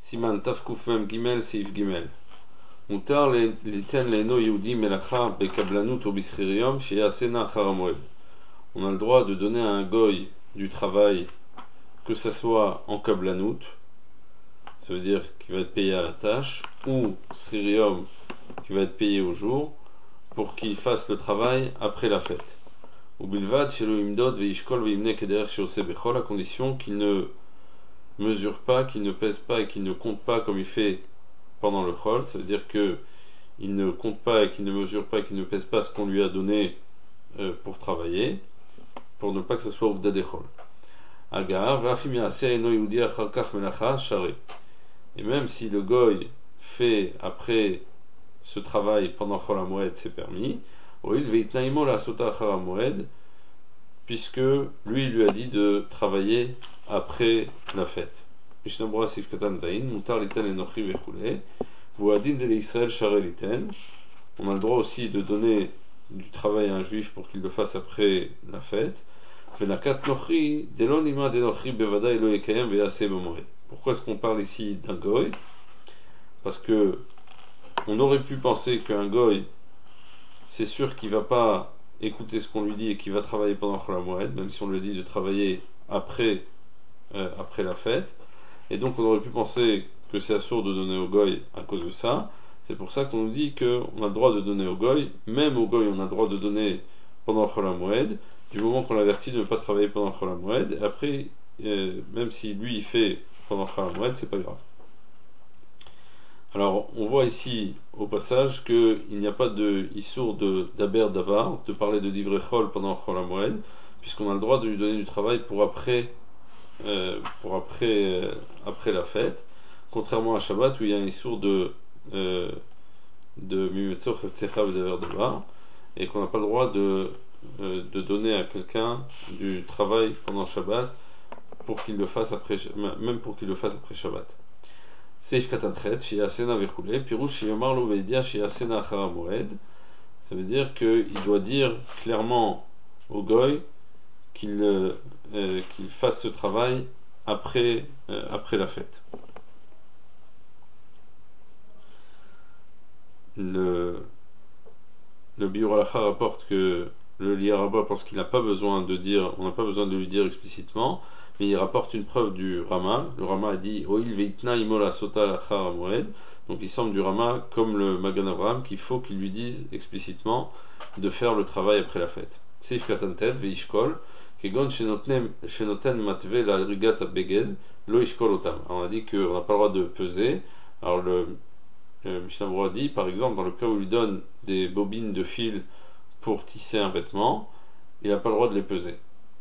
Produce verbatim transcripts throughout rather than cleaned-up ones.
Siman Tafkuf Mem Gimel Seif Gimel. Mutar liten leno Yehudi melacha bekablanut ou bischirium chez Asena Charamoed. On a le droit de donner à un goy du travail, que ça soit en kablanut, ça veut dire qu'il va être payé à la tâche, ou schirium, qui va être payé au jour, pour qu'il fasse le travail après la fête. Ou bilvad chez le imdod veishkol veimne keder chez Osebechol, à condition qu'il ne mesure pas, qu'il ne pèse pas et qu'il ne compte pas comme il fait pendant le chol, ça veut dire que il ne compte pas et qu'il ne mesure pas et qu'il ne pèse pas ce qu'on lui a donné euh, pour travailler, pour ne pas que ce soit ouvda de chol. Agar, et même si le goy fait après ce travail pendant chol hamoed, c'est permis, puisque lui il lui a dit de travailler après la fête. On a le droit aussi de donner du travail à un juif pour qu'il le fasse après la fête. Pourquoi est-ce qu'on parle ici d'un goy? Parce que on aurait pu penser qu'un goy, c'est sûr qu'il ne va pas écouter ce qu'on lui dit et qu'il va travailler pendant Chol HaMoed, même si on lui dit de travailler après, euh, après la fête. Et donc on aurait pu penser que c'est assourd de donner au goy à cause de ça. C'est pour ça qu'on nous dit qu'on a le droit de donner au goy, même au goy on a le droit de donner pendant Chol HaMoed, du moment qu'on l'avertit de ne pas travailler pendant Chol HaMoed. Après, euh, même si lui il fait pendant Chol HaMoed, c'est pas grave. Alors on voit ici au passage qu'il n'y a pas de issour de d'aber davar, de parler de divrei chol pendant Chol HaMoed, puisqu'on a le droit de lui donner du travail pour après Euh, pour après, euh, après la fête, contrairement à Shabbat où il y a un issour de euh, de mimetzor chetzecha v'daver davar, et qu'on n'a pas le droit de, euh, de donner à quelqu'un du travail pendant Shabbat pour qu'il le fasse après, même pour qu'il le fasse après Shabbat. Seif katanchet chez Asena vechule pirouche chez Yomar lo veidia chez Asena achara moed, ça veut dire qu'il doit dire clairement au goy qu'il euh, euh, qu'il fasse ce travail après, euh, après la fête. Le, le Biur Halacha rapporte que le Liaraba pense qu'il n'a pas besoin de dire, on n'a pas besoin de lui dire explicitement, mais il rapporte une preuve du Rama. Le Rama a dit Oil veitna imola sota lachar moed. Donc il semble du Rama, comme le Magan Avraham, qu'il faut qu'il lui dise explicitement de faire le travail après la fête. Seif katantet veishkol. On a dit qu'on n'a pas le droit de peser. Alors le, le Mishnah Berurah dit, par exemple, dans le cas où il lui donne des bobines de fil pour tisser un vêtement, il n'a pas le droit de les peser.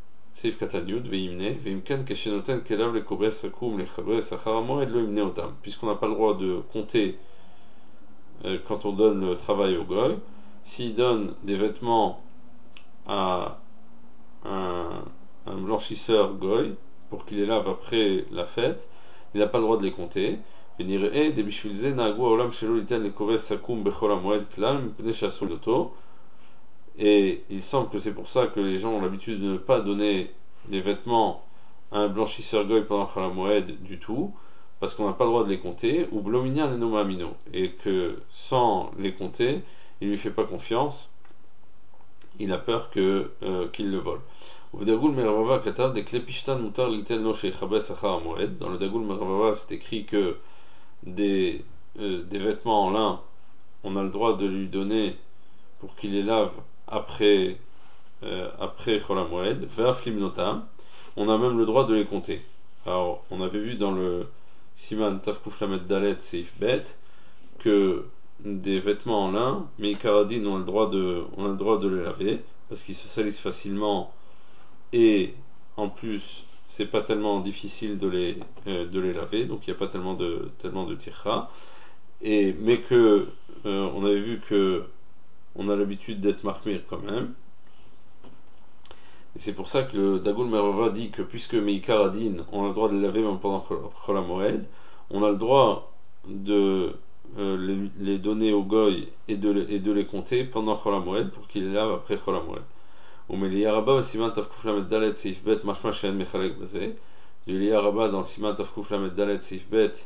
Puisqu'on n'a pas le droit de compter euh, quand on donne le travail au goy, s'il donne des vêtements à Un, un blanchisseur goy pour qu'il les lave après la fête, il n'a pas le droit de les compter. Et il semble que c'est pour ça que les gens ont l'habitude de ne pas donner les vêtements à un blanchisseur goy pendant Chol HaMoed du tout, parce qu'on n'a pas le droit de les compter, ou blominyan et nomamino, et que sans les compter, il lui fait pas confiance. Il a peur que, euh, qu'il le vole. Dans le Dagul Meravava, c'est écrit que des, euh, des vêtements en lin, on a le droit de lui donner pour qu'il les lave après, euh, après Chol HaMoed. On a même le droit de les compter. Alors, on avait vu dans le Siman Tafkuf Lamed Dalet Seif Bet que des vêtements en lin, mais Karadin on a le droit de, on a le droit de les laver parce qu'ils se salissent facilement et en plus c'est pas tellement difficile de les, euh, de les laver, donc il n'y a pas tellement de tellement de tircha. Et mais que euh, on avait vu que on a l'habitude d'être marmir quand même. Et c'est pour ça que le Dagul Merava dit que puisque Meikar Adin on a le droit de les laver même pendant Chol HaMoed, on a le droit de Euh, les, les donner au goy et de, et de les compter pendant Chol HaMoed pour qu'il les lave après Chol HaMoed. Mais l'Iyaraba, Siman Tafkuf Lamed Dalet Seif Bet, Mashma Shen Mechalek Bazé. Le L'Iyaraba dans le Siman Tafkuf Lamed Dalet Seif Bet,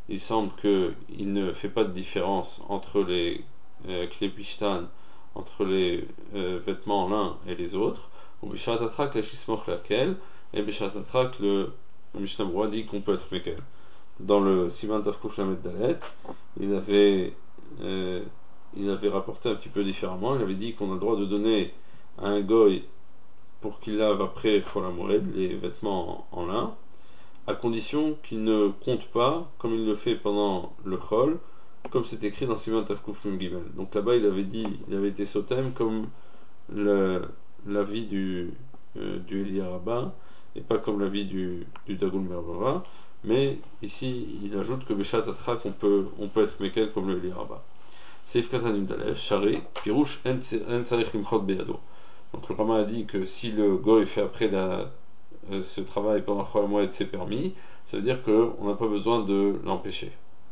il semble qu'il ne fait pas de différence entre les euh, klépishtan, entre les euh, vêtements en lin et les autres. Ou bishat atrak la shismoch laquelle, et bishat atrak le Mishnah Berurah dit qu'on peut être mekel. Dans le Siman Tafkuf Lamed Dalet, il avait, euh, il avait rapporté un petit peu différemment. Il avait dit qu'on a le droit de donner à un goy pour qu'il lave après Chol HaMoed les vêtements en, en lin, à condition qu'il ne compte pas comme il le fait pendant le Chol, comme c'est écrit dans Siman Tafkuf Mem Gimel. Donc là-bas, il avait dit, il avait été sotem comme l'avis du, euh, du Eliya Rabbah, et pas comme l'avis du, du Dagul Mervara. Mais ici, il ajoute que Beshat Atrak, on peut, on peut être Mekel comme le Eliya Rabbah. Seif Katanim Dalef, Shari, Pirouche, En Tzarech Limchot Beyado. Donc le Rama a dit que si le goy fait après la, euh, ce travail pendant Chol HaMoed c'est permis, ça veut dire qu'on n'a pas besoin de l'empêcher.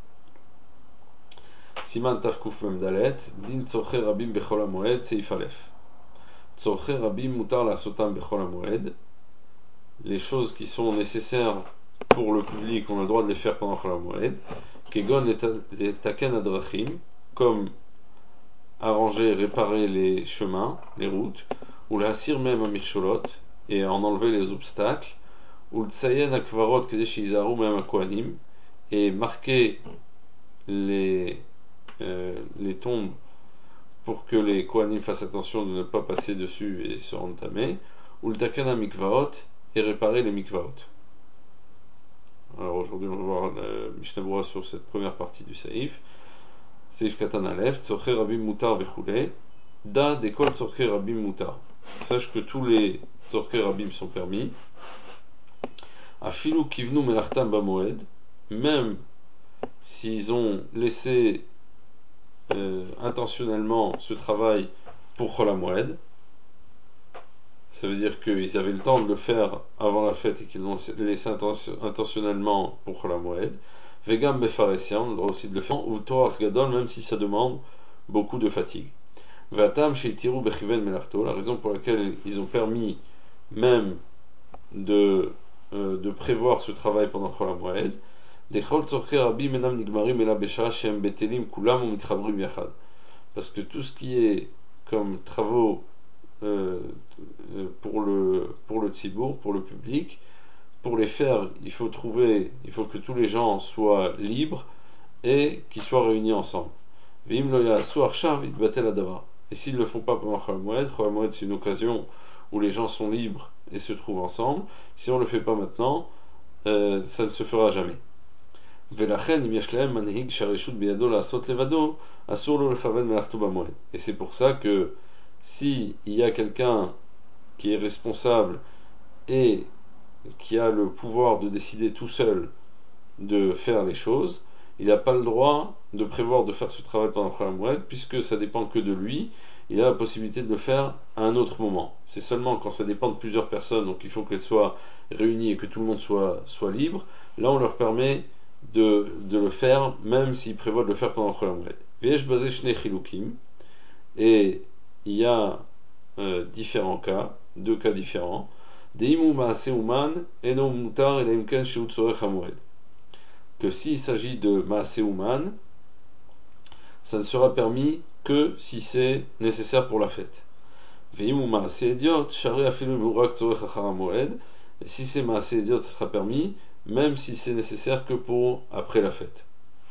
Siman Tafkuf Mem Dalet, Din Tzorche Rabim Bechol HaMoed, Seif Alef. Tzorche Rabim Mutar La Sotam Bechol HaMoed. Les choses qui sont nécessaires pour le public, on a le droit de les faire pendant Chol HaMoed. Kegon les Taken Adrachim, comme arranger, réparer les chemins, les routes, ou la assir même à Mircholot, et en enlever les obstacles, ou le Tsayen Akvarot Kedesh Izaru même à Kohanim, et marquer les, euh, les tombes pour que les Kohanim fassent attention de ne pas passer dessus et se entamer, ou le Takana Mikvaot, et réparer les Mikvaot. Alors aujourd'hui on va voir le Mishnah Berurah sur cette première partie du Saïf. Seif Katan Alef, Tzorche Rabim Mutar Vechule, Da Dekol Tzorche Rabim Mutar. Sache que tous les Tzorche Rabim sont permis. Afilu Kivnu Melachtam Bamoed, même s'ils ont laissé euh, intentionnellement ce travail pour Chol HaMoed, ça veut dire qu'ils avaient le temps de le faire avant la fête et qu'ils l'ont laissé intentionnellement pour Chol HaMoed. Vegam Befaresia, on a le droit aussi de le faire, ou Torah Gadol, même si ça demande beaucoup de fatigue. Vatam Sheitiru Bechiven Melarto, la raison pour laquelle ils ont permis même de, euh, de prévoir ce travail pendant Chol HaMoed, Dechol Tzorche Rabbi Menam Nigmarim Ela Besha Shem Betelim Kulam ou Mitchabrim Yachad. Parce que tout ce qui est comme travaux euh, pour le, pour le tzibour, pour le public, pour les faire, il faut trouver, il faut que tous les gens soient libres et qu'ils soient réunis ensemble. Et s'ils ne le font pas pendant Chol HaMoed, Chol HaMoed c'est une occasion où les gens sont libres et se trouvent ensemble. Si on ne le fait pas maintenant, euh, ça ne se fera jamais. Et c'est pour ça que si il y a quelqu'un qui est responsable et qui a le pouvoir de décider tout seul de faire les choses, il n'a pas le droit de prévoir de faire ce travail pendant Chol HaMoed, puisque ça dépend que de lui. Il a la possibilité de le faire à un autre moment. C'est seulement quand ça dépend de plusieurs personnes, donc il faut qu'elles soient réunies et que tout le monde soit, soit libre, là on leur permet de, de le faire, même s'ils prévoient de le faire pendant Chol HaMoed. V'yesh bazeh shnei chilukim, et il y a euh, différents cas, deux cas différents. Que s'il s'agit de Maaseh Uman, ça ne sera permis que si c'est nécessaire pour la fête. Et si c'est Maaseh Idiot, ça sera permis, même si c'est nécessaire que pour après la fête.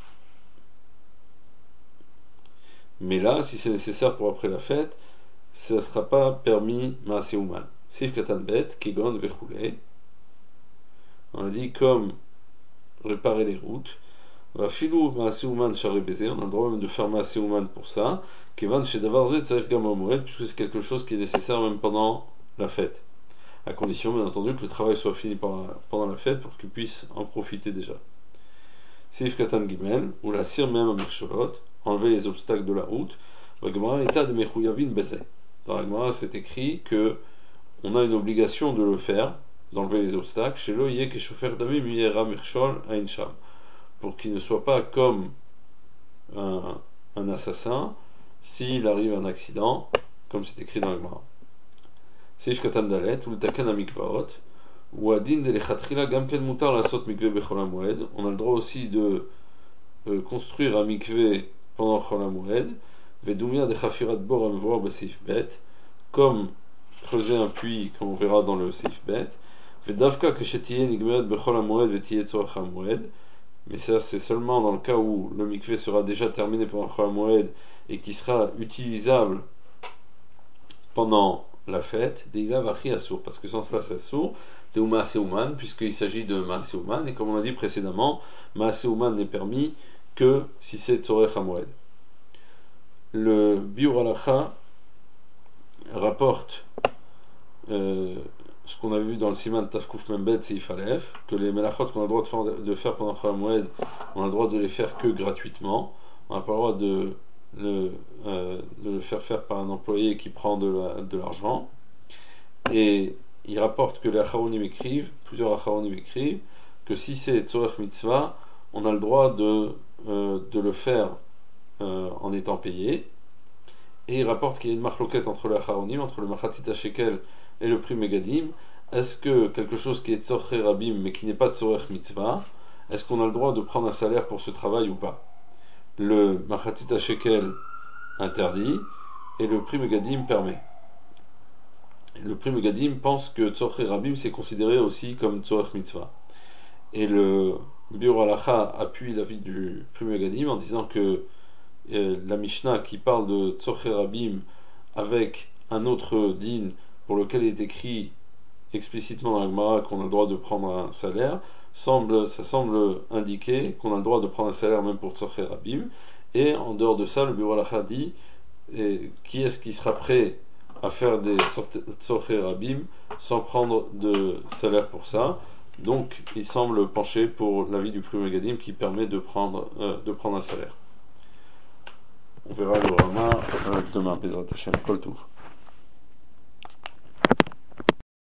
Mais là, si c'est nécessaire pour après la fête, ça ne sera pas permis Maaseh Uman. Sif Katan Bet, Kegon Vechule. On a dit comme réparer les routes. Va filou Maaseh Uman Shari Beze. On a le droit même de faire Maaseh Uman pour ça. Kevan Shedavar Zet Tzarech Gam HaMoed, puisque c'est quelque chose qui est nécessaire même pendant la fête. À condition, bien entendu, que le travail soit fini pendant la fête pour qu'ils puissent en profiter déjà. Sif Katan Gimel, ou la cire même à Mircholot, enlever les obstacles de la route. Va Gemara État de Mechuyavin Beze. Dans la Gemara, c'est écrit que on a une obligation de le faire, d'enlever les obstacles, chez le yé keshofer damim yera mirchol ainsham, pour qu'il ne soit pas comme un, un assassin s'il arrive un accident, comme c'est écrit dans le Gemara. Seif katan dalet, ou le taken à mikvaot, ou adin de lechatchila gamken mutar lasot mikve bechol HaMoed. On a le droit aussi de euh, construire un mikvé pendant Chol HaMoed, Vedoumia de Chafirat Bor Amvor Basif Bet, comme creuser un puits, comme on verra dans le Seif Bet, Vedavka Keshetiyeh Nigmeret Bechol HaMoed Vetiyeh Tzorach HaMoed, mais ça c'est seulement dans le cas où le mikvé sera déjà terminé pendant Chol HaMoed et qui sera utilisable pendant la fête, Deila Vachi Assour, parce que sans cela c'est Assour, de Maaseuman, puisqu'il s'agit de Maaseuman, et comme on l'a dit précédemment, Maaseuman n'est permis que si c'est Tzorech HaMoed. Le Biur Halacha rapporte euh, ce qu'on a vu dans le Siman Tafkuf Membet Seif Aleph, que les melachot qu'on a le droit de faire, de faire pendant Chol HaMoed, on a le droit de les faire que gratuitement, on n'a pas le droit de le, euh, de le faire faire par un employé qui prend de, la, de l'argent. Et il rapporte que les Acharonim écrivent, plusieurs Acharonim écrivent, que si c'est Tzorech Mitzvah, on a le droit de, euh, de le faire euh, en étant payé. Et il rapporte qu'il y a une marloquette entre les Acharonim, entre le Machatzit Shekel et le prix Megadim. Est-ce que quelque chose qui est Tzorech Rabim mais qui n'est pas Tzorech Mitzvah, est-ce qu'on a le droit de prendre un salaire pour ce travail ou pas? Le Machatzit Shekel interdit et le prix Megadim permet. Le prix Megadim pense que Tzorech Rabim c'est considéré aussi comme Tzorech Mitzvah. Et le Biur Halacha appuie l'avis du prix Megadim en disant que euh, la Mishnah qui parle de Tzorech Rabim avec un autre din pour lequel il est écrit explicitement dans la Gemara qu'on a le droit de prendre un salaire, semble, ça semble indiquer qu'on a le droit de prendre un salaire même pour Tzorech Rabim. Et en dehors de ça, le Biur Halacha dit et, qui est-ce qui sera prêt à faire des Tzorech Rabim sans prendre de salaire pour ça. Donc il semble pencher pour l'avis du prix Megadim qui permet de prendre, euh, de prendre un salaire. On verra le Rama euh, demain, Bezrat Hashem, Kol Tov.